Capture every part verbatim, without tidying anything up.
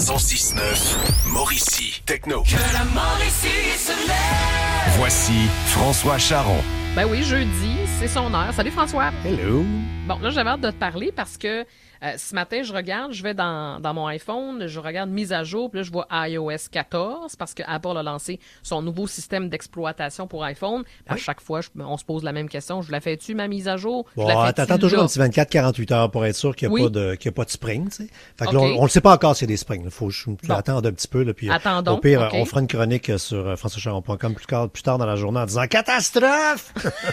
cent six neuf, Mauricie, Techno. Que la Mauricie se lève. Voici François Charon. Ben oui, jeudi, c'est son heure. Salut François. Hello. Bon, là, j'avais hâte de te parler parce que euh, ce matin, je regarde, je vais dans, dans mon iPhone, je regarde mise à jour, puis là, je vois i O S quatorze parce que Apple a lancé son nouveau système d'exploitation pour iPhone. Puis à Oui. chaque fois, je- on se pose la même question. Je la fais-tu, ma mise à jour? Je Bon, la fais-tu t'attends toujours là? un petit vingt-quatre à quarante-huit heures pour être sûr qu'il n'y a, Oui. pas de- qu'il y a pas de spring, tu sais. Fait que là, OK. on, on le sait pas encore s'il y a des springs. Il faut je- Bon. attendre un petit peu, là, puis euh, Attendons, au pire, OK. on fera une chronique euh, sur euh, françois charon point com plus tard, plus tard dans la journée en disant « Catastrophe!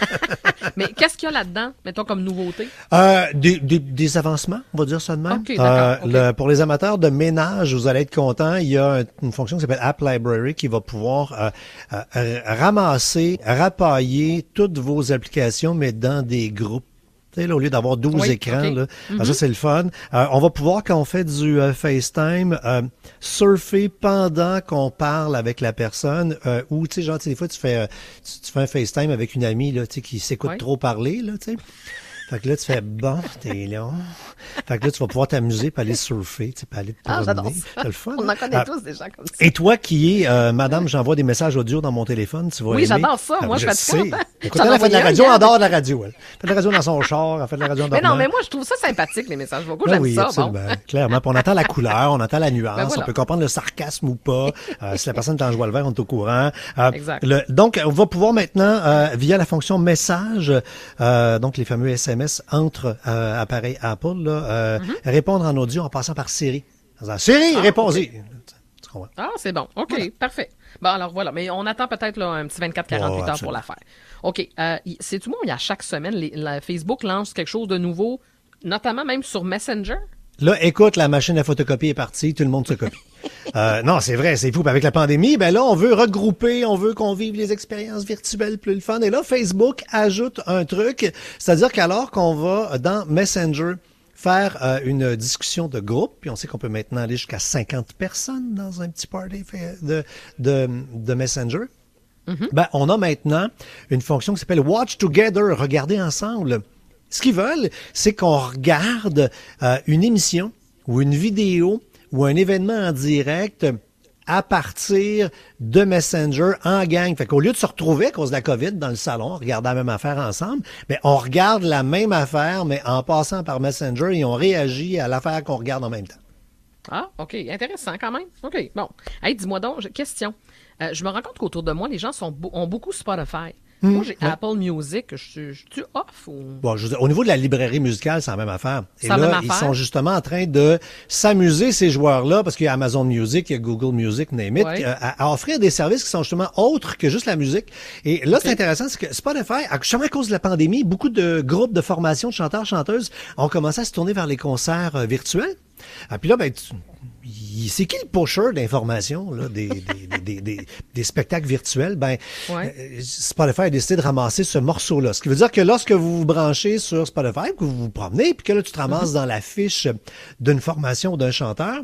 Mais qu'est-ce qu'il y a là-dedans, mettons, comme nouveauté? euh, des, des, des avancements, on va dire ça de même. OK, d'accord, OK. le- pour les amateurs de ménage, vous allez être contents. Il y a un- une fonction qui s'appelle App Library qui va pouvoir euh, euh, euh, ramasser, rapailler toutes vos applications, mais dans des groupes. Tu sais, là, au lieu d'avoir douze Oui, écrans, OK. là, Mhm. alors ça, c'est le fun. Euh, on va pouvoir, quand on fait du euh, FaceTime, euh, surfer pendant qu'on parle avec la personne, euh, ou, tu sais, genre, tu sais, des fois, tu fais, euh, tu, tu fais un FaceTime avec une amie, là, tu sais, qui s'écoute Oui. trop parler, là, tu sais. Fait que là, tu fais, bon, t'es là. Fait que là, tu vas pouvoir t'amuser puis aller surfer, tu sais, puis aller te Ah, promener. j'adore ça. C'est le fun. On en connaît Ah, tous des gens comme ça. et toi qui es, euh, madame, j'envoie des messages audio dans mon téléphone, tu vas Oui, aimer. j'adore ça. Ah, Moi, je suis sais. fatigante, hein. Écoute, J'en elle a fait de la envoyais un radio hier. en dehors de la radio, elle. Elle fait de la radio dans son char, elle fait de la radio en Mais non, dormant. mais moi, je trouve ça sympathique, les messages vocaux. Ben J'aime oui, ça. absolument, Bon. clairement. Puis on entend la couleur, on entend la nuance, Ben voilà. on peut comprendre le sarcasme ou pas. Euh, si la personne est en joie le vert, on est au courant. Euh, Exact. le- donc, on va pouvoir maintenant, euh, via la fonction message, euh, donc les fameux S M S entre euh, appareils Apple, là, euh, répondre en audio en passant par Siri. En disant, Siri, Mm-hmm. Ah, réponds-y. Tu comprends? Ah, c'est bon. OK, parfait. Bon, alors voilà. Mais on attend peut-être là, un petit vingt-quatre à quarante-huit Oh, heures pour absolument. la faire. OK. Euh, y- sais-tu, moi, il y a chaque semaine, les- la Facebook lance quelque chose de nouveau, notamment même sur Messenger. Là, écoute, la machine à photocopier est partie, tout le monde se copie. Euh, non, c'est vrai, c'est fou. Puis avec la pandémie, ben là, on veut regrouper, on veut qu'on vive les expériences virtuelles plus le fun. Et là, Facebook ajoute un truc, c'est-à-dire qu'alors qu'on va dans Messenger faire euh, une discussion de groupe, puis on sait qu'on peut maintenant aller jusqu'à cinquante personnes dans un petit party fait de, de, de Messenger, ben, on a maintenant une fonction qui s'appelle Watch Together, regarder ensemble. Ce qu'ils veulent, c'est qu'on regarde euh, une émission ou une vidéo ou un événement en direct à partir de Messenger en gang. Fait qu'au lieu de se retrouver à cause de la COVID dans le salon, regarder la même affaire ensemble, ben on regarde la même affaire, mais en passant par Messenger et on réagit à l'affaire qu'on regarde en même temps. Ah, OK. Intéressant quand même. OK. Bon. Hey, dis-moi donc, j'ai- question. Euh, je me rends compte qu'autour de moi, les gens sont beau- ont beaucoup Spotify. moi, j'ai Apple Music. Je suis- je suis off ou... Bon, je veux dire, au niveau de la librairie musicale, c'est la même affaire. Et C'est la là, même ils affaire. sont justement en train de s'amuser, ces joueurs-là, parce qu'il y a Amazon Music, il y a Google Music, name it, Ouais. à, à offrir des services qui sont justement autres que juste la musique. Et là, c'est intéressant, c'est que Spotify, à- justement à cause de la pandémie, beaucoup de groupes de formation de chanteurs, chanteuses ont commencé à se tourner vers les concerts euh, virtuels. Ah, puis là, ben, tu- il- c'est qui le pusher d'information là, des, des, des, des, des, des spectacles virtuels? Ben, Ouais. euh, Spotify a décidé de ramasser ce morceau-là. Ce qui veut dire que lorsque vous vous branchez sur Spotify, que vous vous promenez, puis que là, tu te ramasses dans la fiche d'une formation ou d'un chanteur,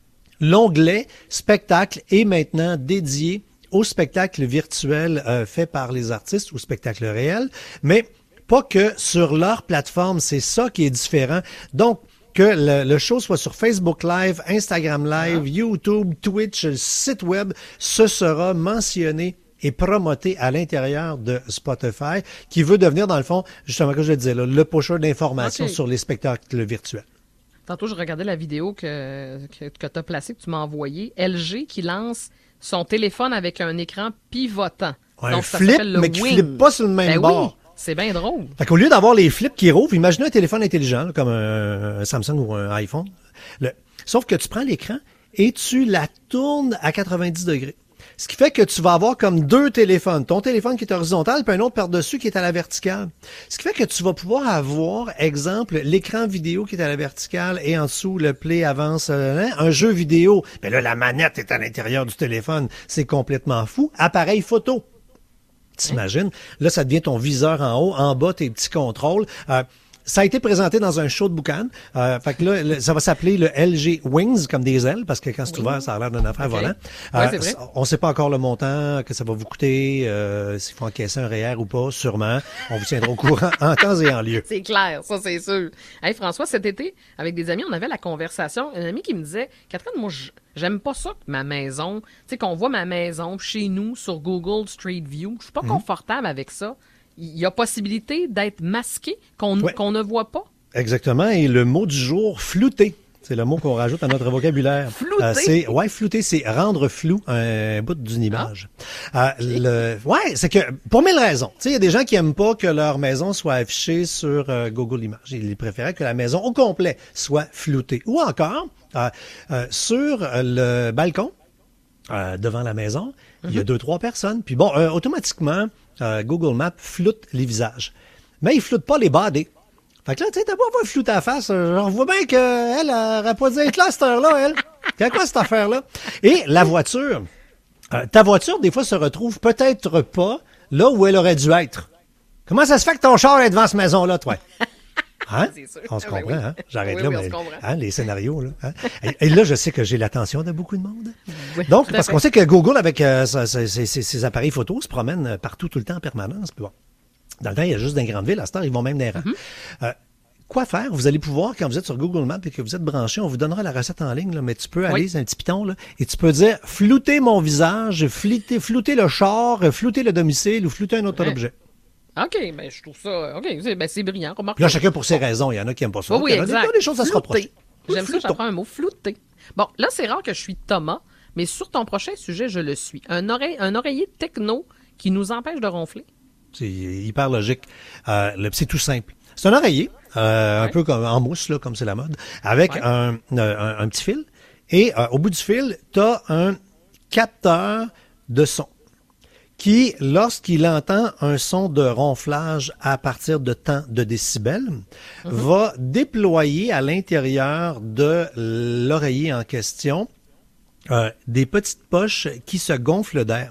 l'onglet spectacle est maintenant dédié au spectacle virtuel euh, fait par les artistes ou spectacle réel, mais pas que sur leur plateforme. C'est ça qui est différent. Donc, que le, le show soit sur Facebook Live, Instagram Live, YouTube, Twitch, le site web, ce sera mentionné et promoté à l'intérieur de Spotify, qui veut devenir, dans le fond, justement, comme je le disais, là, le pusher d'informations OK. sur les spectacles virtuels. Tantôt, je regardais la vidéo que, que, que tu as placée, que tu m'as envoyée. L G qui lance son téléphone avec un écran pivotant. Un Donc, ça flip, s'appelle le mais qui Wing. flippe pas sur le même Ben bord. oui, c'est bien drôle. Fait qu'au lieu d'avoir les flips qui rouvrent, imaginez un téléphone intelligent, là, comme un, un Samsung ou un iPhone. Le- sauf que tu prends l'écran et tu la tournes à quatre-vingt-dix degrés. Ce qui fait que tu vas avoir comme deux téléphones. Ton téléphone qui est horizontal, puis un autre par-dessus qui est à la verticale. Ce qui fait que tu vas pouvoir avoir, exemple, l'écran vidéo qui est à la verticale et en dessous, le play avance, euh, hein, un jeu vidéo. Mais là, la manette est à l'intérieur du téléphone. C'est complètement fou. Appareil photo. T'imagines? Là, ça devient ton viseur en haut, en bas, tes petits contrôles. Euh, ça a été présenté dans un show de boucan. Euh, fait que là, le, ça va s'appeler le L G Wings, comme des ailes, parce que quand c'est ouvert, ça a l'air d'une affaire Okay. volant. Ouais, Euh, c'est vrai. on sait pas encore le montant que ça va vous coûter, euh, s'il faut encaisser un R E E R ou pas, sûrement. On vous tiendra au courant en temps et en lieu. C'est clair, ça, c'est sûr. Hey, François, cet été, avec des amis, on avait la conversation. Un ami qui me disait, Catherine, moi, j- j'aime pas ça que ma maison, tu sais, qu'on voit ma maison chez nous sur Google Street View. Je suis pas confortable avec ça. Il y a possibilité d'être masqué, qu'on Ouais. qu'on ne voit pas. Exactement. Et le mot du jour, flouter. C'est le mot qu'on rajoute à notre vocabulaire. Flouter? Euh, c'est, ouais, flouter, c'est rendre flou un bout d'une image. Euh, le, ouais, c'est que, pour mille raisons. Tu sais, il y a des gens qui aiment pas que leur maison soit affichée sur euh, Google Images. Ils préféraient que la maison au complet soit floutée. Ou encore, euh, euh, sur le balcon, euh, devant la maison, il y a deux, trois personnes. Puis bon, euh, automatiquement, euh, Google Maps floute les visages. Mais il floute pas les body. Fait que là, tu sais, t'as pas voir flouter la face. euh, On voit bien qu'elle aurait pas dû être là à cette heure-là, elle. C'est quoi cette affaire-là? Et la voiture. Euh, ta voiture, des fois, se retrouve peut-être pas là où elle aurait dû être. Comment ça se fait que ton char est devant cette maison-là, toi? Hein? C'est sûr. On se Ah ben comprend, oui. hein? J'arrête Oui, là, oui, on mais se comprend. hein, les scénarios, là. Hein? Et, et là, je sais que j'ai l'attention de beaucoup de monde. Oui, Donc, tout à parce fait. qu'on sait que Google, avec euh, sa- sa- ses, ses- ses appareils photo, se promène euh, partout, tout le temps, en permanence. Puis bon, dans le temps, il y a juste dans les grandes villes. À cette heure, ils vont même des rangs. Mm-hmm. Euh, quoi faire? Vous allez pouvoir, quand vous êtes sur Google Maps et que vous êtes branché, on vous donnera la recette en ligne, là, mais tu peux aller, Oui. c'est un petit piton, là, et tu peux dire flouter mon visage, flouter, flouter le char, flouter le domicile ou flouter un autre Ouais. objet. OK, ben je trouve ça... OK, c'est ben, c'est brillant. Remarque. Puis là, chacun pour ses raisons. Il y en a qui n'aiment pas ça. Oui, oui, Il y en a des- exact. des choses à se Flouter. reprocher. J'aime ça, Floutons. j'apprends un mot, flouter. Bon, là, c'est rare que je suis Thomas, mais sur ton prochain sujet, je le suis. Un, oreille, un oreiller techno qui nous empêche de ronfler. C'est hyper logique. Euh, le- c'est tout simple. C'est un oreiller, euh, un Ouais. peu comme en mousse, là, comme c'est la mode, avec Ouais. un, un, un petit fil. Et euh, au bout du fil, tu as un capteur de son qui, lorsqu'il entend un son de ronflage à partir de tant de décibels, va déployer à l'intérieur de l'oreiller en question euh, des petites poches qui se gonflent d'air.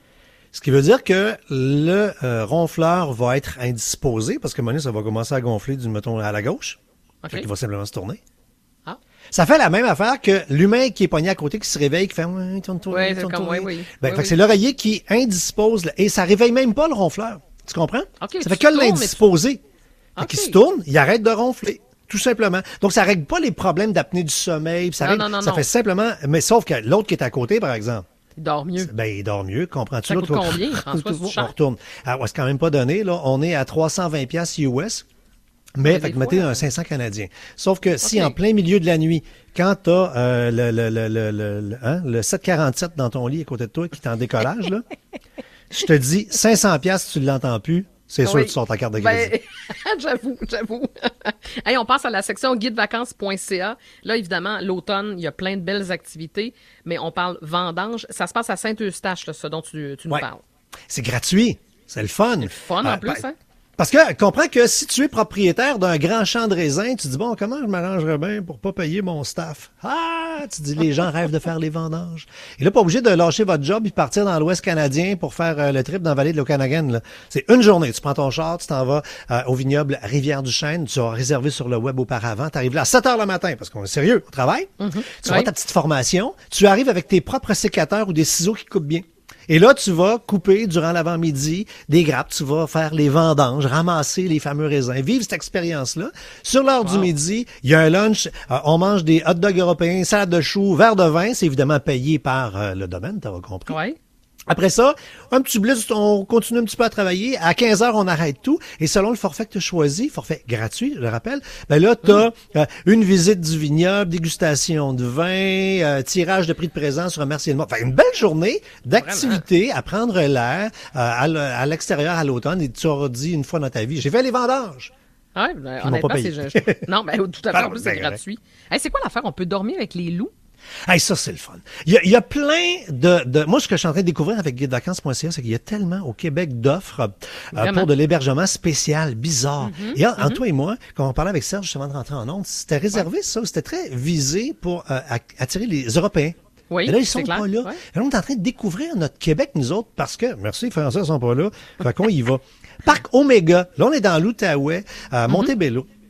Ce qui veut dire que le euh, ronfleur va être indisposé, parce que à un moment donné, ça va commencer à gonfler du mettons à la gauche. OK. Fait qu'il va simplement se tourner. Ah. Ça fait la même affaire que l'humain qui est pogné à côté, qui se réveille, qui fait ouais, tourne-toi, Ouais, c'est tourne-toi. comme- ouais, oui. Ben, Oui, fait oui. que c'est l'oreiller qui indispose, le- et ça réveille même pas le ronfleur. Tu comprends? OK, ça tu fait que tournes, mais tu- l'indisposé. Fait OK. qu'il se tourne, il arrête de ronfler. Tout simplement. Donc, ça règle pas les problèmes d'apnée du sommeil. puis Ça, Non, règle- non, non, ça non. fait simplement, mais sauf que l'autre qui est à côté, par exemple, Il dort mieux. ben, il dort mieux, comprends-tu? Ça L'autre coûte va- combien, François, c'est On cher? retourne. Ah, ouais, c'est quand même pas donné, là. On est à trois cent vingt piastres U S. Mais, Ouais, fait des que mettez fois, un cinq cents canadiens. Sauf que si OK. en plein milieu de la nuit, quand t'as euh, le, le, le, le, le, le, hein, le sept quarante-sept dans ton lit à côté de toi qui est en décollage, là, je te dis, cinq cents piastres, tu l'entends plus, c'est sûr Oui. que tu sors ta carte de crédit. Ben, j'avoue, j'avoue. Hey, on passe à la section guidevacances point c a. Là, évidemment, l'automne, il y a plein de belles activités, mais on parle vendange. Ça se passe à Saint-Eustache, là, ce dont tu, tu nous Ouais. parles. C'est gratuit. C'est le fun. C'est fun en Ah, plus, ben, hein? Parce que, comprends que si tu es propriétaire d'un grand champ de raisins, tu dis, bon, comment je m'arrangerais bien pour pas payer mon staff? Ah, tu dis, les gens rêvent de faire les vendanges. Et là, pas obligé de lâcher votre job et partir dans l'Ouest canadien pour faire euh, le trip dans la vallée de l'Okanagan, là. C'est une journée. Tu prends ton char, tu t'en vas euh, au vignoble Rivière-du-Chêne, tu as réservé sur le web auparavant, tu arrives là à sept heures le matin, parce qu'on est sérieux, au travail. Tu vas Oui. ta petite formation, tu arrives avec tes propres sécateurs ou des ciseaux qui coupent bien. Et là, tu vas couper durant l'avant-midi des grappes, tu vas faire les vendanges, ramasser les fameux raisins, vivre cette expérience-là. Sur l'heure du midi, il y a un lunch, euh, on mange des hot dogs européens, salade de choux, verre de vin, c'est évidemment payé par euh, le domaine, t'as compris. Oui. Après ça, un petit blitz, on continue un petit peu à travailler. À quinze heures, on arrête tout. Et selon le forfait que tu as choisi, forfait gratuit, je le rappelle, ben là, tu as euh, une visite du vignoble, dégustation de vin, euh, tirage de prix de présence, remerciement. Enfin, une belle journée d'activité, à prendre l'air euh, à l- à l'extérieur à l'automne. Et tu auras dit une fois dans ta vie, j'ai fait les vendanges. Ouais, ben, m'ont honnêtement, pas c'est... payé. je- je- Non, mais tout à fait, Pardon, en plus, c'est c'est correct. gratuit. Hey, c'est quoi l'affaire? On peut dormir avec les loups? Hey, ça, c'est le fun. Il y a, il y a plein de, de... Moi, ce que je suis en train de découvrir avec guide vacances point c a, c'est qu'il y a tellement au Québec d'offres euh, Vraiment. pour de l'hébergement spécial, bizarre. Mm-hmm. Et en, en toi et moi, quand on parlait avec Serge juste avant de rentrer en onde, c'était réservé, ça, c'était très visé pour euh, a- attirer les Européens. Oui, Et là, ils c'est sont clair. pas là. Ouais. Et là, on est en train de découvrir notre Québec, nous autres, parce que, merci, les Français sont pas là. Fait qu'on y va. Parc Omega. Là, on est dans l'Outaouais, à Montebello.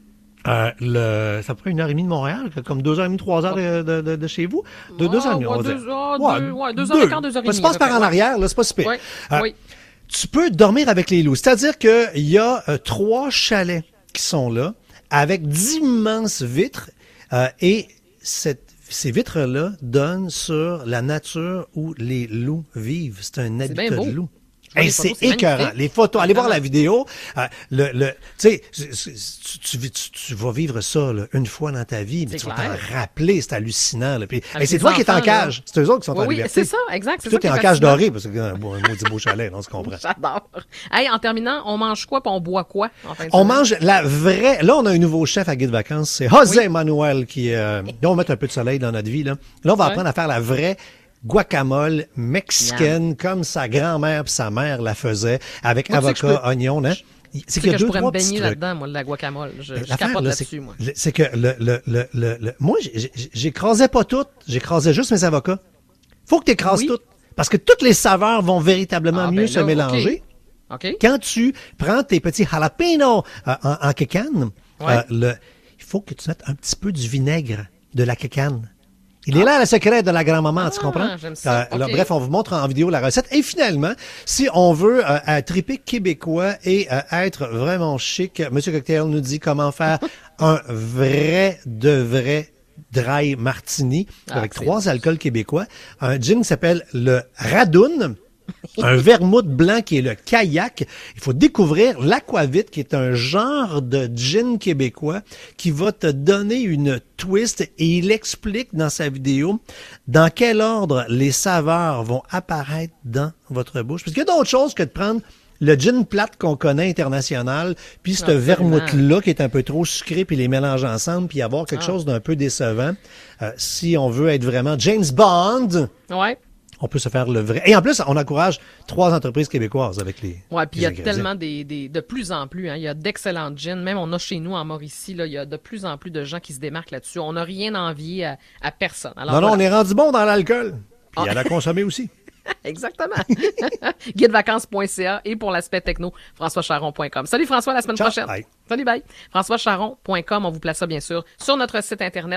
Euh, le, ça prend une heure et demie de Montréal, comme deux heures et demie, trois heures de, de, de, de chez vous. De, Ah, deux heures et demie, ouais, on va deux, dire. ah, Ouais, deux, ouais, deux heures et quart, deux heures et Ça demie, se passe à peu par près, en ouais. arrière, là, c'est pas super. Oui, Euh, oui. Tu peux dormir avec les loups. C'est-à-dire qu'il y a euh, trois chalets qui sont là, avec d'immenses vitres, euh, et cette, ces vitres-là donnent sur la nature où les loups vivent. C'est un bien habitat beau. de loups. vois Hey, les c'est photos, c'est écœurant. magnifique. Les photos, allez voir Vraiment. la vidéo. Euh, le, le, tu sais, tu, tu, tu, tu vas vivre ça là, une fois dans ta vie, mais C'est tu vas clair. t'en rappeler. C'est hallucinant. Là. Puis, Avec hey, c'est les toi qui es en enfants, cage. là. C'est eux autres qui sont Oui, en oui, liberté. c'est ça, exact. C'est Toi, ça t'es qui en est cage fascinant. dorée, parce que un beau, un maudit beau chalet, on se comprend. J'adore. Hey, en terminant, on mange quoi puis on boit quoi en fin de On semaine? mange la vraie. Là, on a un nouveau chef à Guide Vacances. C'est José Manuel qui. Euh, là, on va mettre un peu de soleil dans notre vie. Là, là on va Ouais. apprendre à faire la vraie guacamole mexicaine, comme sa grand-mère et sa mère la faisaient, avec Moi, tu sais que avocat, je peux- oignon. Hein? Tu C'est sais qu'il y a que je deux, pourrais me trois petits baigner trucs. là-dedans, moi, de la guacamole. Je, je L'affaire, capote là, là-dessus, c'est, moi. le- c'est que le, le, le, le, le- moi, j'ai- j'ai- j'écrasais pas tout, j'écrasais juste mes avocats. Faut que tu écrases Oui. tout. Parce que toutes les saveurs vont véritablement Ah, mieux ben se là, mélanger. OK. Quand tu prends tes petits jalapenos euh, en, en kékane, Ouais. euh, le, il faut que tu mettes un petit peu du vinaigre de la kékane. Il est là le secret de la grand-maman, tu Ah, comprends? j'aime ça. Euh, alors, OK. bref, on vous montre en vidéo la recette. Et finalement, si on veut euh, euh, triper québécois et euh, être vraiment chic, Monsieur Cocktail nous dit comment faire un vrai de vrai dry martini Ah, avec c'est trois bon. alcools québécois. Un gin qui s'appelle le Radoun. Un vermouth blanc qui est le kayak. Il faut découvrir l'aquavit qui est un genre de gin québécois qui va te donner une twist et il explique dans sa vidéo dans quel ordre les saveurs vont apparaître dans votre bouche. Parce qu'il y a d'autres choses que de prendre le gin plate qu'on connaît international, puis ce Absolument. vermouth-là qui est un peu trop sucré, puis les mélanger ensemble, puis avoir quelque Ah. chose d'un peu décevant. Euh, si on veut être vraiment James Bond, Ouais. on peut se faire le vrai. Et en plus, on encourage trois entreprises québécoises avec les. Ouais, puis il y a les ingrédients. tellement des, des, de plus en plus, hein, il y a d'excellents gins. Même on a chez nous en Mauricie, là, il y a de plus en plus de gens qui se démarquent là-dessus. On n'a rien à envier à, à personne. Alors, Non, non, on voilà. est rendu bon dans l'alcool. Puis Ah. à la consommer aussi. Exactement. guidevacances point c a et pour l'aspect techno, françois charon point com. Salut François, à la semaine Ciao, prochaine. bye. Salut, bye. françois charon point com, on vous place ça bien sûr sur notre site internet.